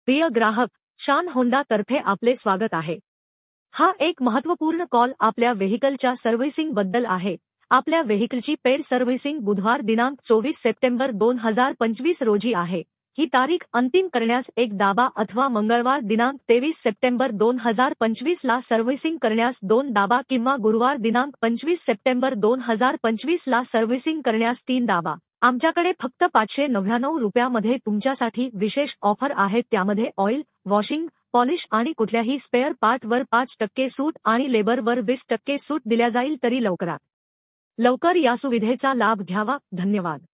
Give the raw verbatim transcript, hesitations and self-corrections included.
प्रिय ग्राहक, शान होंडा तर्फे आपले स्वागत आहे। हा एक महत्त्वपूर्ण कॉल आपल्या व्हेइकलच्या सर्व्हिसिंग बद्दल आहे। आपल्या व्हेइकलची पेड सर्व्हिसिंग बुधवार दिनांक चोवीस सप्टेंबर दोन हजार पंचवीस रोजी आहे। ही तारीख अंतिम करण्यास एक दाबा अथवा मंगळवार दिनांक तेवीस सप्टेंबर दोन हजार पंचवीस ला सर्व्हिसिंग करण्यास दोन दाबा किंवा गुरुवार दिनांक पंचवीस सप्टेंबर दोन हजार पंचवीस ला सर्व्हिसिंग करण्यास तीन दाबा। आमच्याकडे फक्त पाचशे नव्याण्णव रुपयामध्ये तुमच्यासाठी विशेष ऑफर आहेत, त्यामध्ये ऑइल, वॉशिंग, पॉलिश आणि कुठल्याही स्पेअर पार्टवर पाच टक्के सूट आणि लेबरवर वीस टक्के सूट दिल्या जाईल। तरी लवकरात लवकर या सुविधेचा लाभ घ्यावा। धन्यवाद।